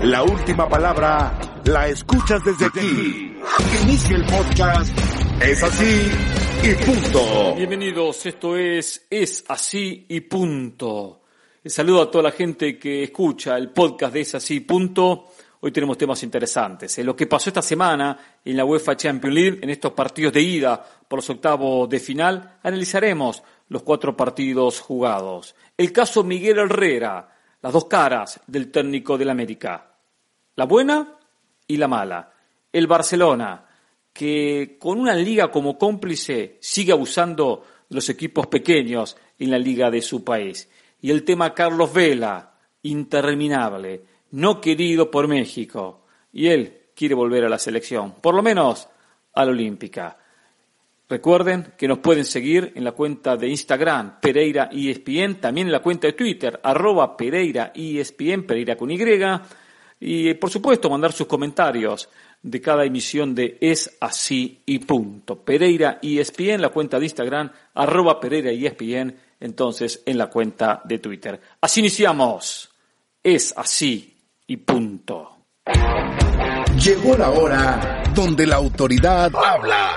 La última palabra la escuchas desde aquí. Inicia el podcast Es Así y Punto. Bienvenidos, esto es Así y Punto. El saludo a toda la gente que escucha el podcast de Es Así y Punto. Hoy tenemos temas interesantes. Lo que pasó esta semana en la UEFA Champions League, en estos partidos de ida por los octavos de final, analizaremos los 4 partidos jugados. El caso Miguel Herrera, las dos caras del técnico del América. La buena y la mala. El Barcelona, que con una liga como cómplice sigue abusando de los equipos pequeños en la liga de su país. Y el tema Carlos Vela, interminable, no querido por México. Y él quiere volver a la selección, por lo menos a la olímpica. Recuerden que nos pueden seguir en la cuenta de Instagram, Pereira ESPN, también en la cuenta de Twitter, @Pereira ESPN, Pereira con Y, y por supuesto mandar sus comentarios de cada emisión de Es Así y Punto. Pereira ESPN, la cuenta de Instagram, @Pereira ESPN, entonces en la cuenta de Twitter. Así iniciamos, Es Así y Punto. Llegó la hora donde la autoridad habla.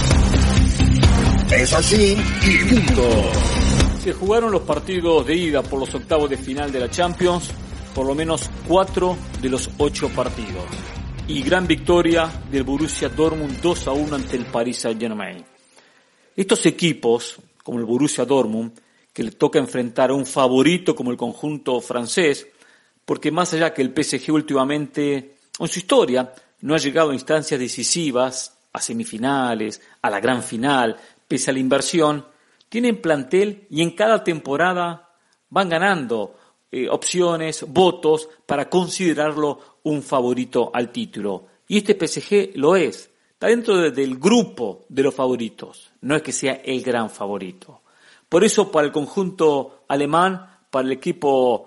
Es Así y Punto. Se jugaron los partidos de ida por los octavos de final de la Champions, por lo menos 4 de los 8 partidos. Y gran victoria del Borussia Dortmund 2-1 ante el Paris Saint-Germain. Estos equipos, como el Borussia Dortmund, que le toca enfrentar a un favorito como el conjunto francés, porque más allá que el PSG últimamente, en su historia, no ha llegado a instancias decisivas, a semifinales, a la gran final, pese a la inversión, tienen plantel y en cada temporada van ganando opciones, votos para considerarlo un favorito al título. Y este PSG lo es, está dentro del grupo de los favoritos, no es que sea el gran favorito. Por eso para el conjunto alemán, para el equipo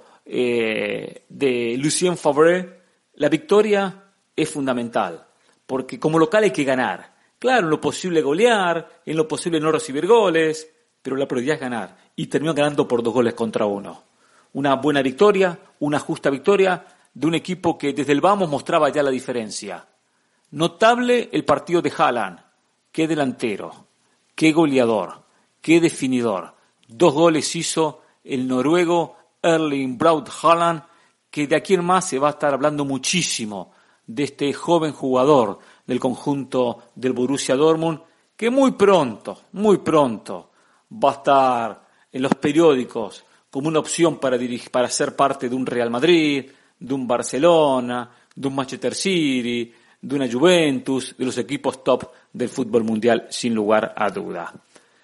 de Lucien Favre, la victoria es fundamental, porque como local hay que ganar. Claro, en lo posible golear, en lo posible no recibir goles, pero la prioridad es ganar. Y terminó ganando por 2-1. Una buena victoria, una justa victoria de un equipo que desde el vamos mostraba ya la diferencia. Notable el partido de Haaland. Qué delantero, qué goleador, qué definidor. 2 goles hizo el noruego Erling Braut Haaland, que de aquí en más se va a estar hablando muchísimo de este joven jugador del conjunto del Borussia Dortmund, que muy pronto va a estar en los periódicos como una opción para ser parte de un Real Madrid, de un Barcelona, de un Manchester City, de una Juventus, de los equipos top del fútbol mundial, sin lugar a duda.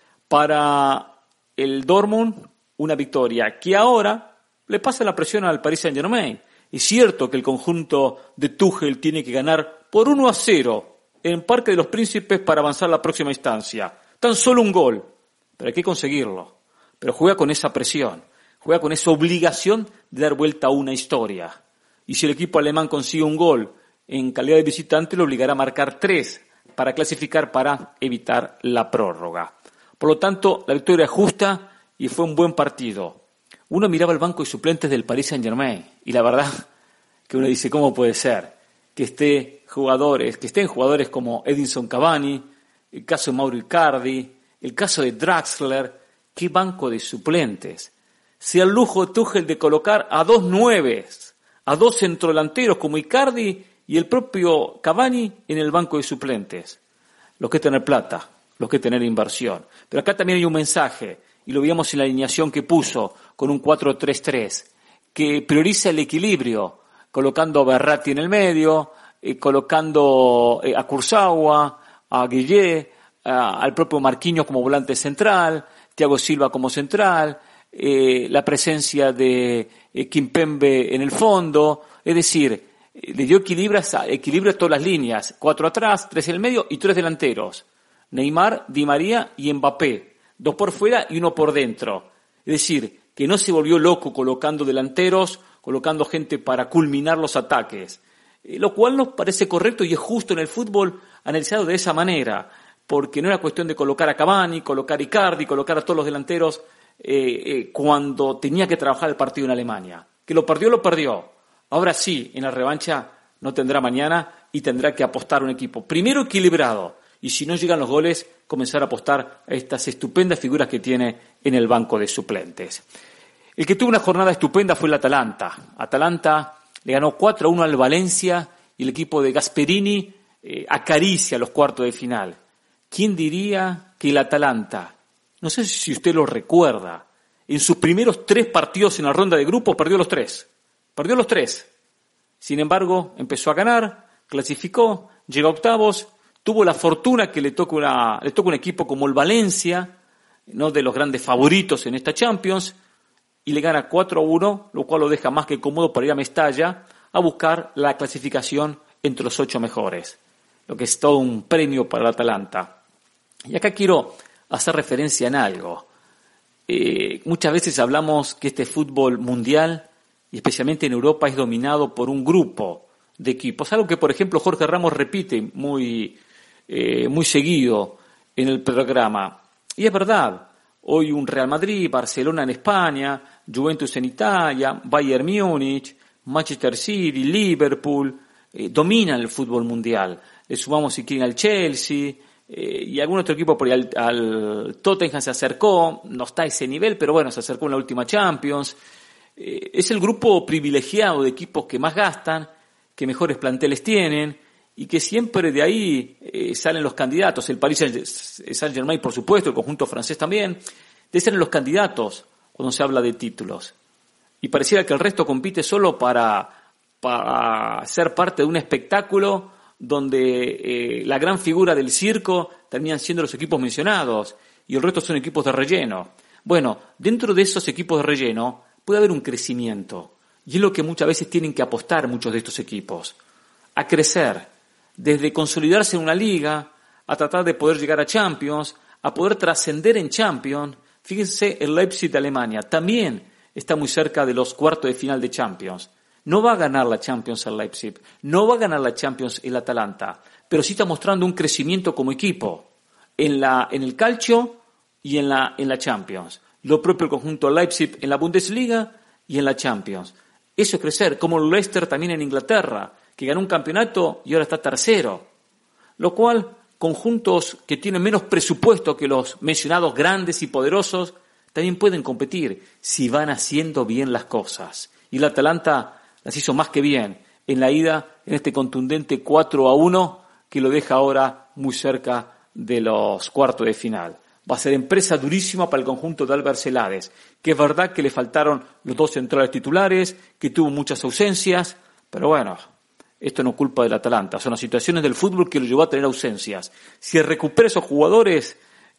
Para el Dortmund, una victoria que ahora le pasa la presión al Paris Saint-Germain. Es cierto que el conjunto de Tuchel tiene que ganar por 1-0 en Parque de los Príncipes para avanzar a la próxima instancia. Tan solo un gol, pero hay que conseguirlo. Pero juega con esa presión, juega con esa obligación de dar vuelta a una historia. Y si el equipo alemán consigue un gol en calidad de visitante, lo obligará a marcar 3 para clasificar, para evitar la prórroga. Por lo tanto, la victoria es justa y fue un buen partido. Uno miraba el banco de suplentes del Paris Saint-Germain y la verdad que uno dice, ¿cómo puede ser que estén jugadores como Edinson Cavani, el caso de Mauro Icardi, el caso de Draxler? ¿Qué banco de suplentes? Se al lujo de Tuchel de colocar a 2 9s, a 2 centrodelanteros como Icardi y el propio Cavani en el banco de suplentes. Lo que es tener plata, lo que es tener inversión. Pero acá también hay un mensaje, y lo veíamos en la alineación que puso con un 4-3-3, que prioriza el equilibrio, colocando a Verratti en el medio, colocando a Kurzawa, a Guillé, al propio Marquinhos como volante central, Thiago Silva como central, la presencia de Kimpembe en el fondo, es decir, le dio equilibrio a todas las líneas, 4 atrás, 3 en el medio y 3 delanteros, Neymar, Di María y Mbappé, 2 por fuera y 1 por dentro, es decir, que no se volvió loco colocando delanteros, colocando gente para culminar los ataques, lo cual nos parece correcto y es justo en el fútbol analizado de esa manera, porque no era cuestión de colocar a Cavani, colocar a Icardi, colocar a todos los delanteros cuando tenía que trabajar el partido en Alemania. Que lo perdió, Ahora sí, en la revancha no tendrá mañana y tendrá que apostar un equipo primero equilibrado y si no llegan los goles, comenzar a apostar a estas estupendas figuras que tiene en el banco de suplentes. El que tuvo una jornada estupenda fue el Atalanta. Atalanta le ganó 4-1 al Valencia y el equipo de Gasperini acaricia los cuartos de final. ¿Quién diría que el Atalanta, no sé si usted lo recuerda, en sus primeros 3 partidos en la ronda de grupos perdió los 3? Perdió los 3. Sin embargo, empezó a ganar, clasificó, llegó a octavos, tuvo la fortuna que le toca un equipo como el Valencia, no de los grandes favoritos en esta Champions, y le gana 4-1, lo cual lo deja más que cómodo para ir a Mestalla a buscar la clasificación entre los 8 mejores, lo que es todo un premio para el Atalanta. Y acá quiero hacer referencia en algo. Muchas veces hablamos que este fútbol mundial, y especialmente en Europa, es dominado por un grupo de equipos, algo que por ejemplo Jorge Ramos repite muy seguido en el programa. Y es verdad, hoy un Real Madrid, Barcelona en España, Juventus en Italia, Bayern Múnich, Manchester City, Liverpool, dominan el fútbol mundial. Le sumamos si quieren al Chelsea, y algún otro equipo por ahí, al Tottenham se acercó, no está a ese nivel, pero bueno, se acercó en la última Champions. Es el grupo privilegiado de equipos que más gastan, que mejores planteles tienen, y que siempre de ahí salen los candidatos. El Paris Saint-Germain, por supuesto, el conjunto francés también, de ser los candidatos cuando se habla de títulos. Y pareciera que el resto compite solo para ser parte de un espectáculo donde la gran figura del circo terminan siendo los equipos mencionados y el resto son equipos de relleno. Bueno, dentro de esos equipos de relleno puede haber un crecimiento y es lo que muchas veces tienen que apostar muchos de estos equipos, a crecer, desde consolidarse en una liga, a tratar de poder llegar a Champions, a poder trascender en Champions. Fíjense, el Leipzig de Alemania también está muy cerca de los cuartos de final de Champions. No va a ganar la Champions el Leipzig, no va a ganar la Champions el Atalanta, pero sí está mostrando un crecimiento como equipo en el calcio y en la Champions. Lo propio el conjunto Leipzig en la Bundesliga y en la Champions. Eso es crecer, como el Leicester también en Inglaterra, que ganó un campeonato y ahora está tercero. Lo cual, conjuntos que tienen menos presupuesto que los mencionados grandes y poderosos, también pueden competir si van haciendo bien las cosas. Y el Atalanta las hizo más que bien en la ida, en este contundente 4-1, que lo deja ahora muy cerca de los cuartos de final. Va a ser empresa durísima para el conjunto de Albert Celades, que es verdad que le faltaron los 2 centrales titulares, que tuvo muchas ausencias, pero bueno, esto no es culpa del Atalanta, son las situaciones del fútbol que lo llevó a tener ausencias. Si recupera esos jugadores,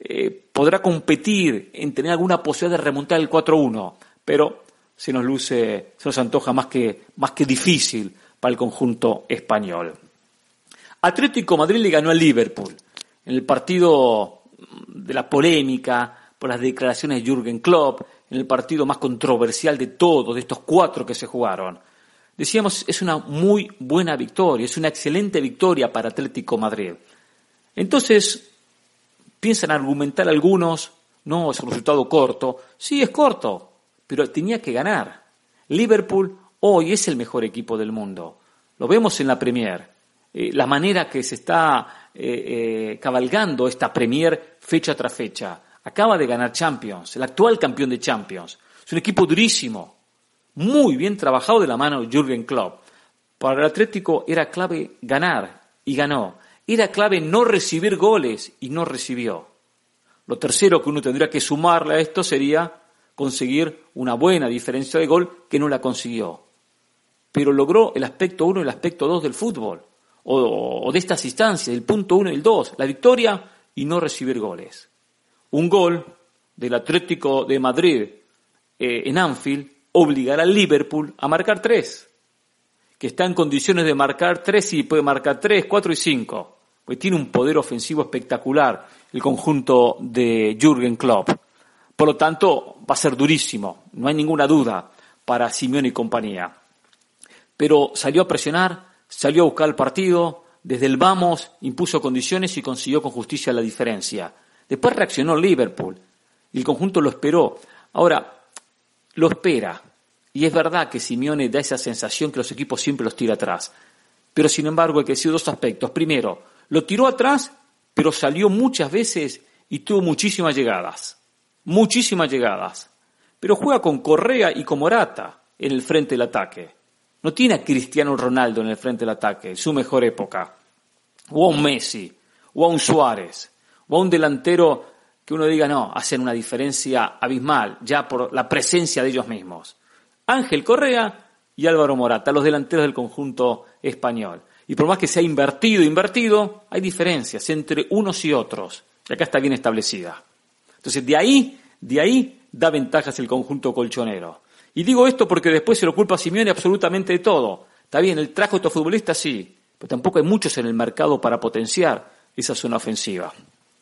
podrá competir en tener alguna posibilidad de remontar el 4-1, pero se nos antoja más que difícil para el conjunto español. Atlético Madrid le ganó al Liverpool en el partido de la polémica por las declaraciones de Jürgen Klopp, en el partido más controversial de todos, de estos 4 que se jugaron. Decíamos, es una muy buena victoria, es una excelente victoria para Atlético Madrid. Entonces, piensan argumentar algunos, no, es un resultado corto. Sí, es corto, pero tenía que ganar. Liverpool hoy es el mejor equipo del mundo. Lo vemos en la Premier. La manera que se está cabalgando esta Premier fecha tras fecha. Acaba de ganar Champions, el actual campeón de Champions. Es un equipo durísimo, muy bien trabajado de la mano de Jürgen Klopp. Para el Atlético era clave ganar y ganó. Era clave no recibir goles y no recibió. Lo tercero que uno tendría que sumarle a esto sería conseguir una buena diferencia de gol que no la consiguió. Pero logró el aspecto 1 y el aspecto 2 del fútbol, o de estas instancias, el punto 1 y el 2, la victoria y no recibir goles. Un gol del Atlético de Madrid en Anfield obligará al Liverpool a marcar 3, que está en condiciones de marcar 3 y puede marcar 3, 4 y 5, pues tiene un poder ofensivo espectacular el conjunto de Jürgen Klopp. Por lo tanto, va a ser durísimo, no hay ninguna duda para Simeone y compañía. Pero salió a presionar, salió a buscar el partido, desde el vamos impuso condiciones y consiguió con justicia la diferencia. Después reaccionó el Liverpool y el conjunto lo esperó. Ahora, lo espera. Y es verdad que Simeone da esa sensación que los equipos siempre los tira atrás. Pero sin embargo hay que decir dos aspectos. Primero, lo tiró atrás, pero salió muchas veces y tuvo muchísimas llegadas. Muchísimas llegadas. Pero juega con Correa y con Morata en el frente del ataque. No tiene a Cristiano Ronaldo en el frente del ataque, en su mejor época. O a un Messi, o a un Suárez, o a un delantero que uno diga, no, hacen una diferencia abismal, ya por la presencia de ellos mismos. Ángel Correa y Álvaro Morata, los delanteros del conjunto español. Y por más que sea invertido, hay diferencias entre unos y otros. Y acá está bien establecida. Entonces, de ahí da ventajas el conjunto colchonero. Y digo esto porque después se lo culpa a Simeone absolutamente de todo. Está bien, él trajo a estos futbolistas, sí, pero tampoco hay muchos en el mercado para potenciar esa zona ofensiva.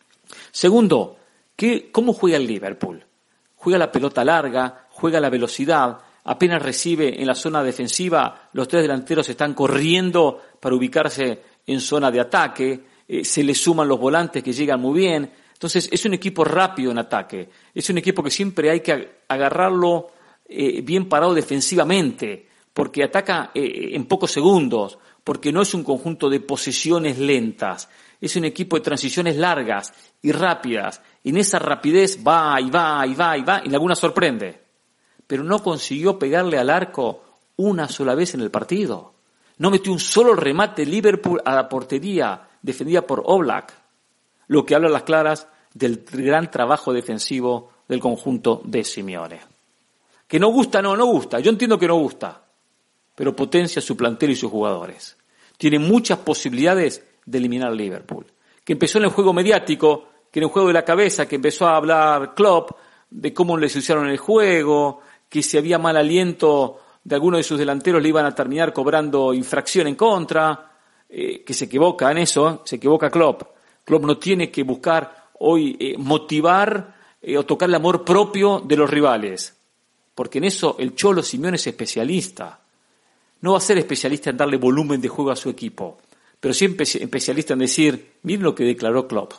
Segundo, ¿cómo juega el Liverpool? Juega la pelota larga, juega la velocidad, apenas recibe en la zona defensiva, los tres delanteros están corriendo para ubicarse en zona de ataque, se le suman los volantes que llegan muy bien. Entonces es un equipo rápido en ataque, es un equipo que siempre hay que agarrarlo bien parado defensivamente, porque ataca en pocos segundos, porque no es un conjunto de posesiones lentas, es un equipo de transiciones largas y rápidas. En esa rapidez va, y en alguna sorprende. Pero no consiguió pegarle al arco una sola vez en el partido. No metió un solo remate Liverpool a la portería defendida por Oblak, lo que habla a las claras del gran trabajo defensivo del conjunto de Simeone. Que no gusta, no gusta. Yo entiendo que no gusta, pero potencia su plantel y sus jugadores. Tiene muchas posibilidades de eliminar al Liverpool. Que empezó en el juego mediático, que en el juego de la cabeza, que empezó a hablar Klopp de cómo les usaron el juego, que si había mal aliento de alguno de sus delanteros le iban a terminar cobrando infracción en contra, que se equivoca en eso, se equivoca Klopp. Klopp no tiene que buscar hoy motivar o tocar el amor propio de los rivales, porque en eso el Cholo Simeone es especialista. No va a ser especialista en darle volumen de juego a su equipo, pero sí especialista en decir, miren lo que declaró Klopp,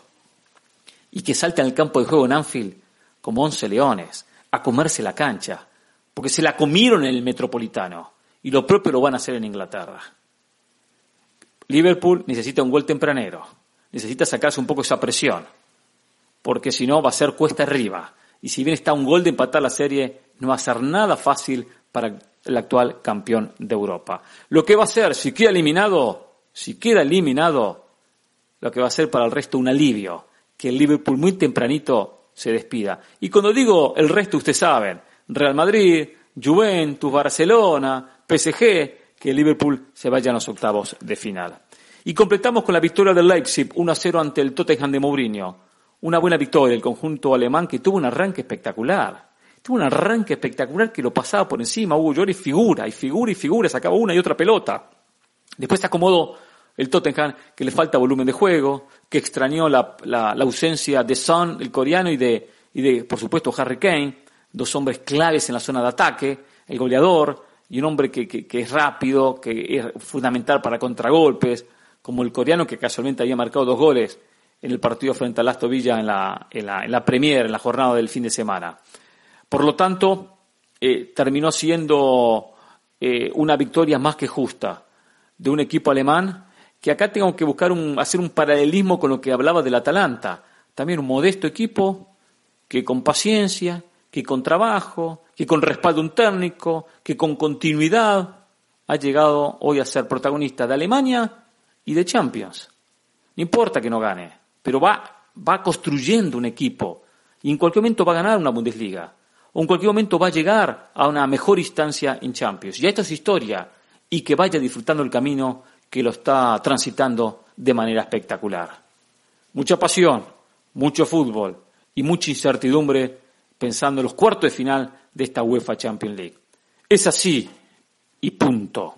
y que salten al campo de juego en Anfield como 11 leones, a comerse la cancha, porque se la comieron en el Metropolitano, y lo propio lo van a hacer en Inglaterra. Liverpool necesita un gol tempranero, necesita sacarse un poco esa presión, porque si no va a ser cuesta arriba, y si bien está un gol de empatar la serie, no va a ser nada fácil para el actual campeón de Europa. Lo que va a ser, si queda eliminado, lo que va a ser para el resto un alivio, que el Liverpool muy tempranito se despida. Y cuando digo el resto, ustedes saben, Real Madrid, Juventus, Barcelona, PSG, que el Liverpool se vaya a los octavos de final. Y completamos con la victoria del Leipzig 1-0 ante el Tottenham de Mourinho. Una buena victoria del conjunto alemán que tuvo un arranque espectacular. Que lo pasaba por encima, Hugo Lloris figura, sacaba una y otra pelota. Después se acomodó el Tottenham, que le falta volumen de juego, que extrañó la ausencia de Son, el coreano, y de, por supuesto, Harry Kane, dos hombres claves en la zona de ataque, el goleador, y un hombre que es rápido, que es fundamental para contragolpes, como el coreano que casualmente había marcado 2 goles en el partido frente al Aston Villa en la Premier, en la jornada del fin de semana. Por lo tanto, terminó siendo una victoria más que justa de un equipo alemán que acá tengo que buscar hacer un paralelismo con lo que hablaba del Atalanta. También un modesto equipo que con paciencia, que con trabajo, que con respaldo un técnico, que con continuidad ha llegado hoy a ser protagonista de Alemania y de Champions. No importa que no gane, pero va construyendo un equipo y en cualquier momento va a ganar una Bundesliga. O en cualquier momento va a llegar a una mejor instancia en Champions. Ya esto es historia, y que vaya disfrutando el camino que lo está transitando de manera espectacular. Mucha pasión, mucho fútbol y mucha incertidumbre pensando en los cuartos de final de esta UEFA Champions League. Es así y punto.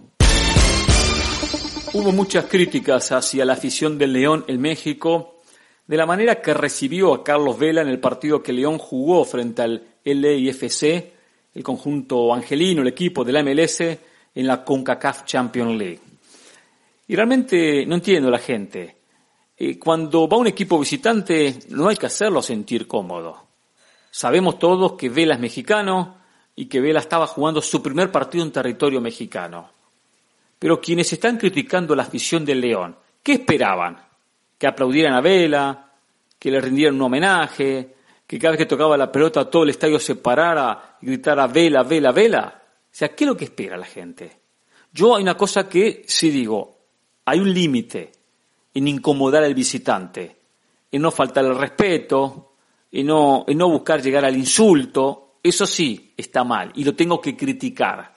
Hubo muchas críticas hacia la afición del León en México de la manera que recibió a Carlos Vela en el partido que León jugó frente al LAFC, el conjunto angelino, el equipo de la MLS, en la CONCACAF Champions League. Y realmente no entiendo a la gente. Cuando va un equipo visitante no hay que hacerlo sentir cómodo. Sabemos todos que Vela es mexicano, y que Vela estaba jugando su primer partido en territorio mexicano. Pero quienes están criticando la afición del León, ¿qué esperaban? ¿Que aplaudieran a Vela? ¿Que le rindieran un homenaje? ¿Que cada vez que tocaba la pelota todo el estadio se parara y gritara Vela, Vela, Vela? O sea, ¿qué es lo que espera la gente? Yo hay una cosa que sí digo, hay un límite en incomodar al visitante, en no faltar el respeto, en no buscar llegar al insulto. Eso sí está mal y lo tengo que criticar.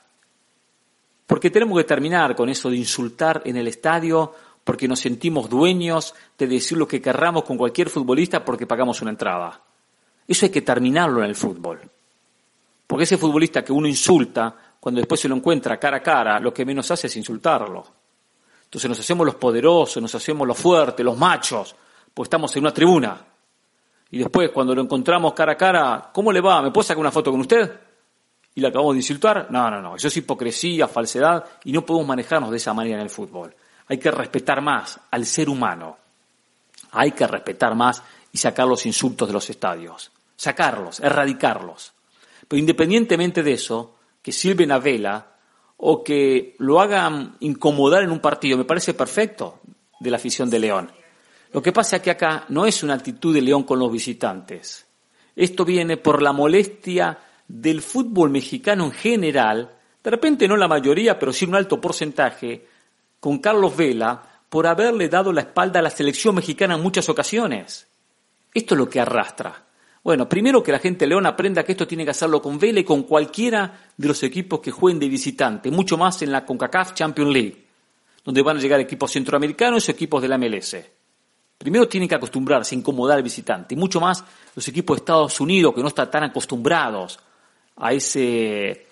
Porque tenemos que terminar con eso de insultar en el estadio porque nos sentimos dueños de decir lo que querramos con cualquier futbolista porque pagamos una entrada. Eso hay que terminarlo en el fútbol. Porque ese futbolista que uno insulta, cuando después se lo encuentra cara a cara, lo que menos hace es insultarlo. Entonces nos hacemos los poderosos, nos hacemos los fuertes, los machos, pues estamos en una tribuna. Y después, cuando lo encontramos cara a cara, ¿cómo le va? ¿Me puedo sacar una foto con usted? ¿Y le acabamos de insultar? No. Eso es hipocresía, falsedad, y no podemos manejarnos de esa manera en el fútbol. Hay que respetar más al ser humano. Hay que respetar más y sacar los insultos de los estadios. Sacarlos, erradicarlos. Pero independientemente de eso, que silben a Vela o que lo hagan incomodar en un partido, me parece perfecto de la afición de León. Lo que pasa es que acá no es una actitud de León con los visitantes. Esto viene por la molestia del fútbol mexicano en general, de repente no la mayoría, pero sí un alto porcentaje, con Carlos Vela, por haberle dado la espalda a la selección mexicana en muchas ocasiones. Esto es lo que arrastra. Bueno, primero que la gente de León aprenda que esto tiene que hacerlo con Vela y con cualquiera de los equipos que jueguen de visitante, mucho más en la CONCACAF Champions League, donde van a llegar equipos centroamericanos y equipos de la MLS. Primero tienen que acostumbrarse a incomodar al visitante, y mucho más los equipos de Estados Unidos que no están tan acostumbrados a ese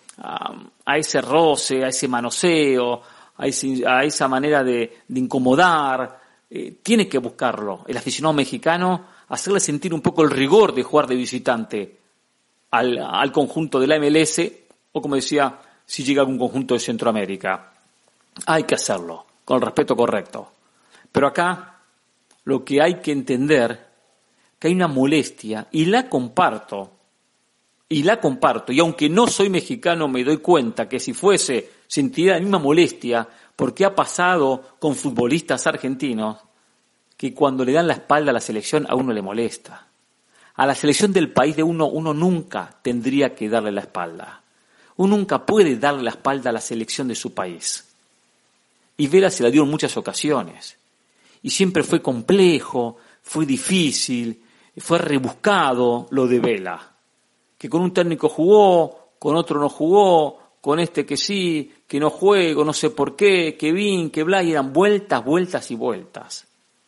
roce, a ese manoseo, a esa manera de incomodar. Tiene que buscarlo el aficionado mexicano, hacerle sentir un poco el rigor de jugar de visitante al conjunto de la MLS, o como decía, si llega algún conjunto de Centroamérica. Hay que hacerlo, con el respeto correcto. Pero acá lo que hay que entender, que hay una molestia, y la comparto, y aunque no soy mexicano me doy cuenta que si fuese sentiría la misma molestia, porque ha pasado con futbolistas argentinos, que cuando le dan la espalda a la selección a uno le molesta. A la selección del país de uno nunca tendría que darle la espalda. Uno nunca puede darle la espalda a la selección de su país. Y Vela se la dio en muchas ocasiones. Y siempre fue complejo, fue difícil, fue rebuscado lo de Vela. Que con un técnico jugó, con otro no jugó, con este que sí, que no juego, no sé por qué, que vin, que bla, y eran vueltas y vueltas.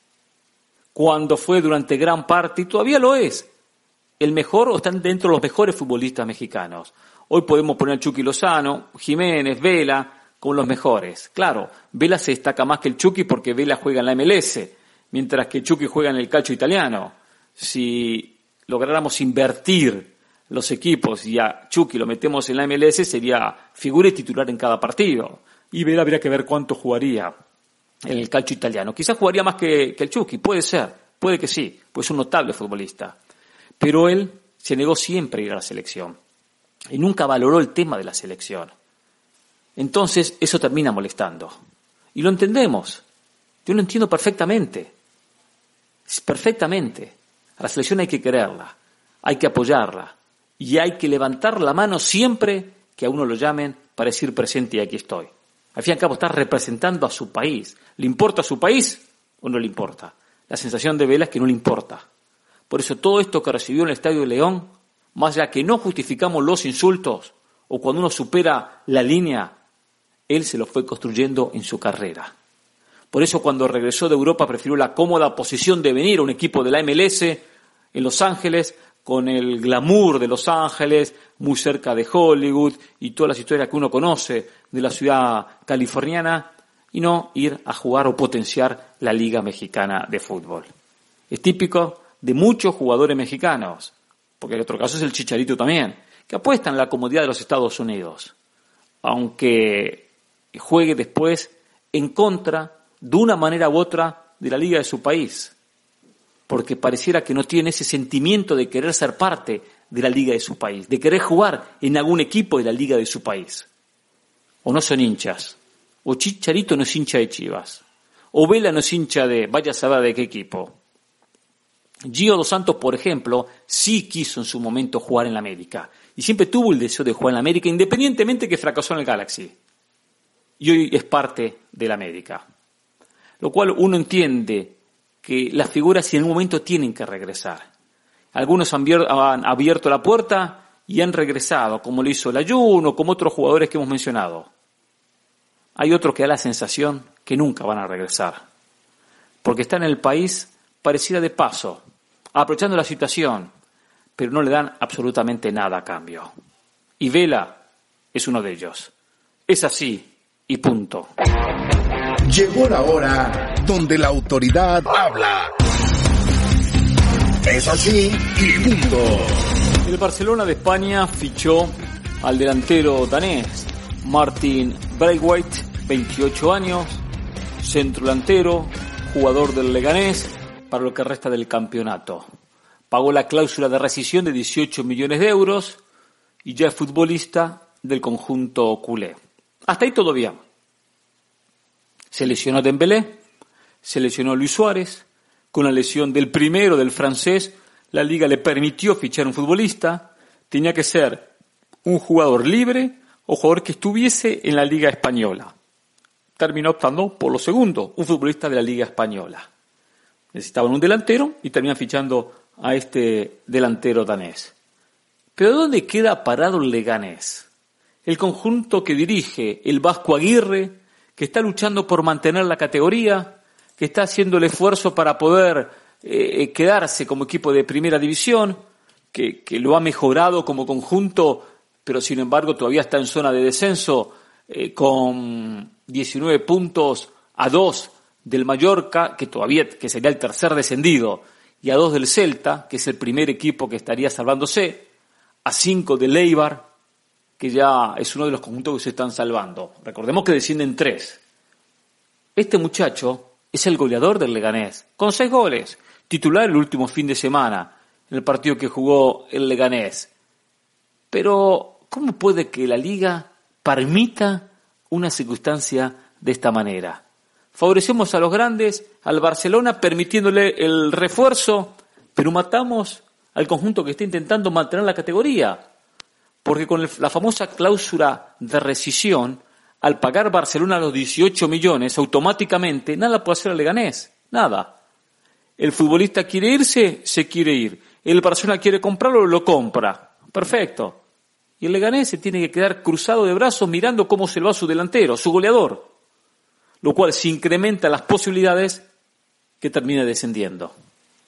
Cuando fue durante gran parte, y todavía lo es, el mejor o están dentro de los mejores futbolistas mexicanos. Hoy podemos poner a Chucky Lozano, Jiménez, Vela, como los mejores. Claro, Vela se destaca más que el Chucky porque Vela juega en la MLS, mientras que Chucky juega en el calcio italiano. Si lográramos invertir los equipos y a Chucky lo metemos en la MLS, sería figura y titular en cada partido. Y Vela habría que ver cuánto jugaría en el calcio italiano. Quizás jugaría más que el Chucky, puede ser, puede que sí, pues es un notable futbolista. Pero él se negó siempre a ir a la selección y nunca valoró el tema de la selección. Entonces eso termina molestando. Y lo entendemos. Yo lo entiendo perfectamente. Perfectamente. A la selección hay que quererla, hay que apoyarla y hay que levantar la mano siempre que a uno lo llamen para decir presente y aquí estoy. Al fin y al cabo está representando a su país. ¿Le importa a su país o no le importa? La sensación de Vela es que no le importa. Por eso todo esto que recibió en el Estadio de León, más allá que no justificamos los insultos o cuando uno supera la línea, él se lo fue construyendo en su carrera. Por eso cuando regresó de Europa prefirió la cómoda posición de venir a un equipo de la MLS en Los Ángeles, con el glamour de Los Ángeles, muy cerca de Hollywood y todas las historias que uno conoce de la ciudad californiana, y no ir a jugar o potenciar la Liga Mexicana de Fútbol. Es típico de muchos jugadores mexicanos, porque el otro caso es el Chicharito también, que apuestan en la comodidad de los Estados Unidos, aunque juegue después en contra, de una manera u otra, de la liga de su país, porque pareciera que no tiene ese sentimiento de querer ser parte de la liga de su país, de querer jugar en algún equipo de la liga de su país. O no son hinchas, o Chicharito no es hincha de Chivas, o Vela no es hincha de, vaya a saber de qué equipo. Gio dos Santos, por ejemplo, sí quiso en su momento jugar en la América, y siempre tuvo el deseo de jugar en la América, independientemente que fracasó en el Galaxy. Y hoy es parte de la América. Lo cual uno entiende que las figuras en algún momento tienen que regresar. Algunos han abierto la puerta y han regresado, como lo hizo el Jun o como otros jugadores que hemos mencionado. Hay otros que da la sensación que nunca van a regresar, porque están en el país pareciera de paso, aprovechando la situación, pero no le dan absolutamente nada a cambio. Y Vela es uno de ellos. Es así y punto. Llegó la hora donde la autoridad habla. Es así y punto. El Barcelona de España fichó al delantero danés Martin Braithwaite, 28 años, centrodelantero, jugador del Leganés para lo que resta del campeonato. Pagó la cláusula de rescisión de 18 millones de euros y ya es futbolista del conjunto culé. Hasta ahí todo bien. Se lesionó Dembélé, se lesionó Luis Suárez. Con la lesión del primero, del francés, la liga le permitió fichar un futbolista. Tenía que ser un jugador libre o jugador que estuviese en la liga española. Terminó optando por lo segundo, un futbolista de la liga española. Necesitaban un delantero y terminan fichando a este delantero danés. ¿Pero dónde queda parado el Leganés? El conjunto que dirige el Vasco Aguirre, que está luchando por mantener la categoría, que está haciendo el esfuerzo para poder quedarse como equipo de primera división, que lo ha mejorado como conjunto, pero sin embargo todavía está en zona de descenso, con 19 puntos a 2 del Mallorca, que sería el tercer descendido, y a 2 del Celta, que es el primer equipo que estaría salvándose, a 5 del Eibar, que ya es uno de los conjuntos que se están salvando. Recordemos que descienden 3. Este muchacho es el goleador del Leganés, con 6 goles, titular el último fin de semana, en el partido que jugó el Leganés. Pero, ¿cómo puede que la Liga permita una circunstancia de esta manera? Favorecemos a los grandes, al Barcelona, permitiéndole el refuerzo, pero matamos al conjunto que está intentando mantener la categoría. Porque con la famosa cláusula de rescisión, al pagar Barcelona los 18 millones, automáticamente nada puede hacer el Leganés, nada. El futbolista quiere irse, se quiere ir. El Barcelona quiere comprarlo, lo compra. Perfecto. Y el Leganés se tiene que quedar cruzado de brazos mirando cómo se le va su delantero, su goleador. Lo cual se incrementa las posibilidades que termine descendiendo.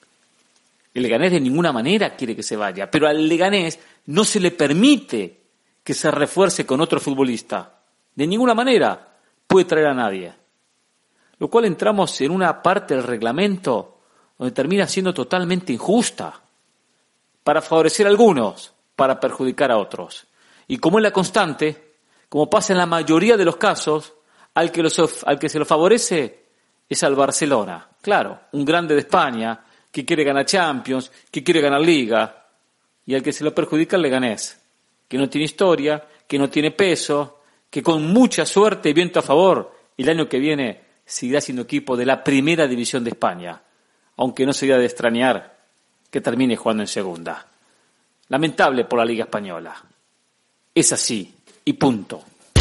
El Leganés de ninguna manera quiere que se vaya, pero al Leganés no se le permite que se refuerce con otro futbolista. De ninguna manera puede traer a nadie. Lo cual entramos en una parte del reglamento donde termina siendo totalmente injusta. Para favorecer a algunos, para perjudicar a otros. Y como es la constante, como pasa en la mayoría de los casos, al que se lo favorece es al Barcelona. Claro, un grande de España que quiere ganar Champions, que quiere ganar Liga, y al que se lo perjudica el Leganés, que no tiene historia, que no tiene peso, que con mucha suerte y viento a favor, el año que viene seguirá siendo equipo de la primera división de España, aunque no sería de extrañar que termine jugando en segunda. Lamentable por la Liga Española. Es así, y punto.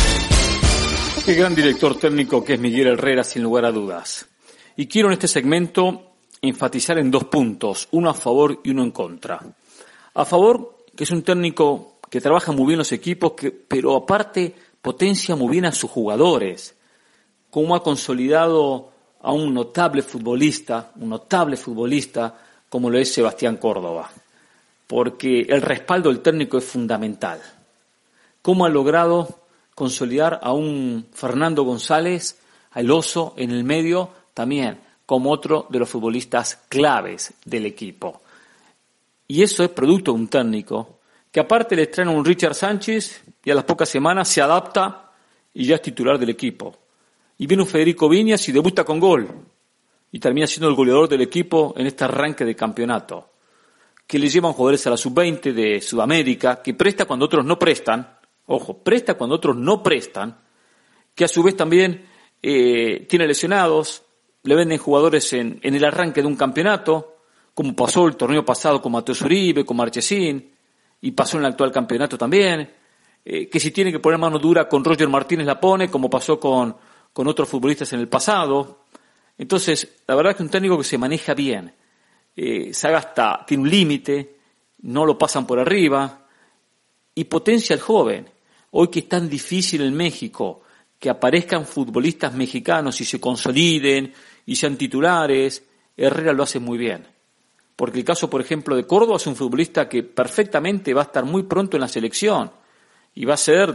Qué gran director técnico que es Miguel Herrera, sin lugar a dudas. Y quiero en este segmento enfatizar en 2 puntos, uno a favor y uno en contra. A favor, que es un técnico que trabaja muy bien los equipos, pero aparte potencia muy bien a sus jugadores, como ha consolidado a un notable futbolista como lo es Sebastián Córdoba, porque el respaldo del técnico es fundamental. Cómo ha logrado consolidar a un Fernando González, al Oso en el medio, también como otro de los futbolistas claves del equipo. Y eso es producto de un técnico que aparte le traen a un Richard Sánchez y a las pocas semanas se adapta y ya es titular del equipo. Y viene un Federico Viñas y debuta con gol y termina siendo el goleador del equipo en este arranque de campeonato. que le llevan jugadores a la sub-20 de Sudamérica, que presta cuando otros no prestan, ojo, presta cuando otros no prestan, que a su vez también tiene lesionados, le venden jugadores en el arranque de un campeonato, como pasó el torneo pasado con Mateus Uribe, con Marchesín, y pasó en el actual campeonato también, que si tiene que poner mano dura con Roger Martínez la pone, como pasó con otros futbolistas en el pasado. Entonces, la verdad es que un técnico que se maneja bien, Sagasta tiene un límite, no lo pasan por arriba, y potencia al joven. Hoy que es tan difícil en México que aparezcan futbolistas mexicanos y se consoliden y sean titulares, Herrera lo hace muy bien. Porque el caso, por ejemplo, de Córdoba es un futbolista que perfectamente va a estar muy pronto en la selección y va a ser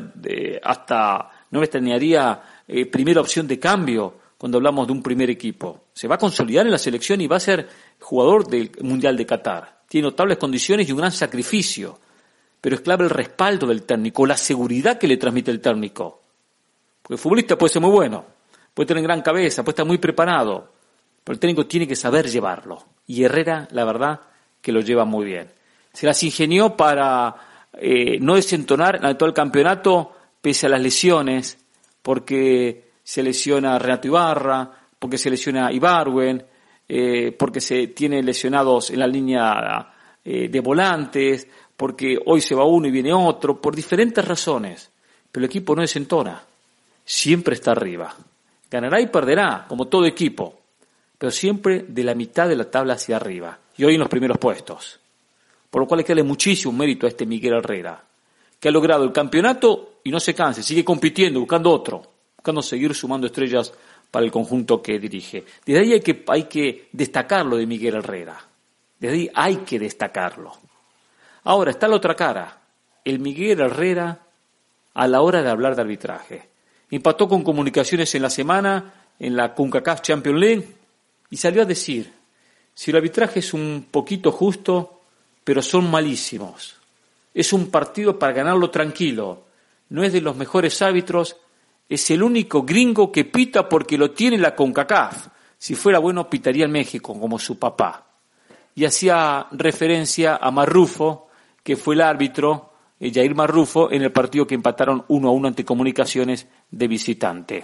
no me extrañaría primera opción de cambio cuando hablamos de un primer equipo. Se va a consolidar en la selección y va a ser jugador del Mundial de Qatar. Tiene notables condiciones y un gran sacrificio, pero es clave el respaldo del técnico, la seguridad que le transmite el técnico. Porque el futbolista puede ser muy bueno, puede tener gran cabeza, puede estar muy preparado, pero el técnico tiene que saber llevarlo. Y Herrera, la verdad, que lo lleva muy bien. Se las ingenió para no desentonar en el actual campeonato pese a las lesiones, porque se lesiona Renato Ibarra, porque se lesiona Ibargüen, porque se tiene lesionados en la línea de volantes, porque hoy se va uno y viene otro, por diferentes razones. Pero el equipo no desentona, siempre está arriba. Ganará y perderá, como todo equipo, pero siempre de la mitad de la tabla hacia arriba, y hoy en los primeros puestos. Por lo cual hay que darle muchísimo mérito a este Miguel Herrera, que ha logrado el campeonato y no se cansa, sigue compitiendo, buscando seguir sumando estrellas para el conjunto que dirige. Desde ahí hay que destacarlo de Miguel Herrera, desde ahí hay que destacarlo. Ahora está la otra cara, el Miguel Herrera a la hora de hablar de arbitraje. Empató con Comunicaciones en la semana, en la CONCACAF Champions League, y salió a decir, si el arbitraje es un poquito justo, pero son malísimos. Es un partido para ganarlo tranquilo. No es de los mejores árbitros, es el único gringo que pita porque lo tiene la CONCACAF. Si fuera bueno, pitaría en México, como su papá. Y hacía referencia a Marrufo, que fue el árbitro, Jair Marrufo, en el partido que empataron 1-1 ante Comunicaciones de visitante.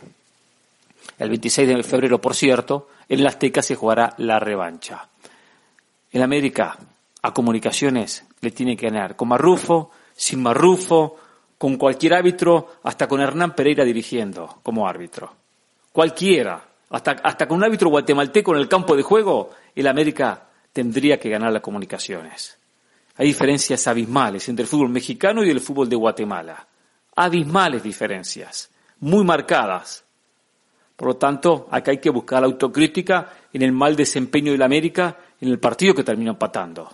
El 26 de febrero, por cierto, en el Azteca se jugará la revancha. En América, a Comunicaciones le tiene que ganar con Marrufo, sin Marrufo, con cualquier árbitro, hasta con Hernán Pereira dirigiendo como árbitro. Cualquiera, hasta con un árbitro guatemalteco en el campo de juego, el América tendría que ganar las Comunicaciones. Hay diferencias abismales entre el fútbol mexicano y el fútbol de Guatemala. Abismales diferencias, muy marcadas. Por lo tanto, acá hay que buscar la autocrítica en el mal desempeño del América en el partido que termina empatando.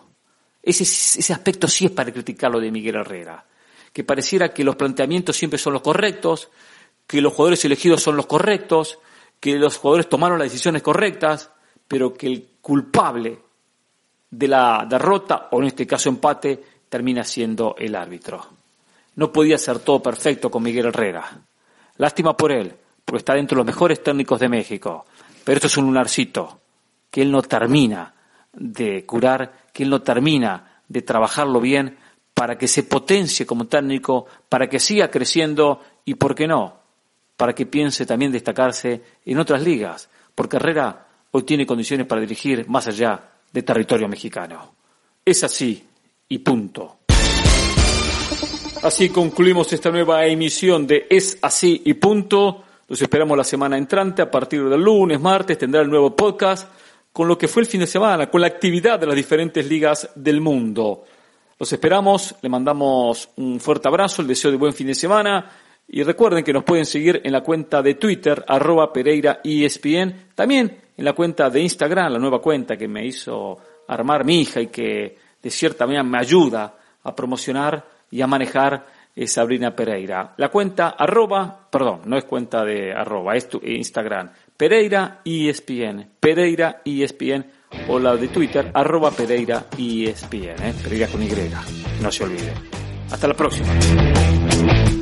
Ese aspecto sí es para criticarlo de Miguel Herrera, que pareciera que los planteamientos siempre son los correctos, que los jugadores elegidos son los correctos, que los jugadores tomaron las decisiones correctas, pero que el culpable de la derrota, o en este caso empate, termina siendo el árbitro. No podía ser todo perfecto con Miguel Herrera. Lástima por él, porque está dentro de los mejores técnicos de México. Pero esto es un lunarcito que él no termina de curar, que él no termina de trabajarlo bien para que se potencie como técnico, para que siga creciendo y, ¿por qué no?, para que piense también destacarse en otras ligas, porque Herrera hoy tiene condiciones para dirigir más allá de territorio mexicano. Es así y punto. Así concluimos esta nueva emisión de Es así y punto. Los esperamos la semana entrante, a partir del lunes, martes, tendrá el nuevo podcast con lo que fue el fin de semana, con la actividad de las diferentes ligas del mundo. Los esperamos, le mandamos un fuerte abrazo, el deseo de buen fin de semana, y recuerden que nos pueden seguir en la cuenta de Twitter, @PereiraESPN, también en la cuenta de Instagram, la nueva cuenta que me hizo armar mi hija y que de cierta manera me ayuda a promocionar y a manejar Sabrina Pereira. La cuenta no es cuenta de es tu Instagram, PereiraESPN, PereiraESPN, o la de Twitter, @PereiraESPN, Pereira con Y, no se olvide. Hasta la próxima.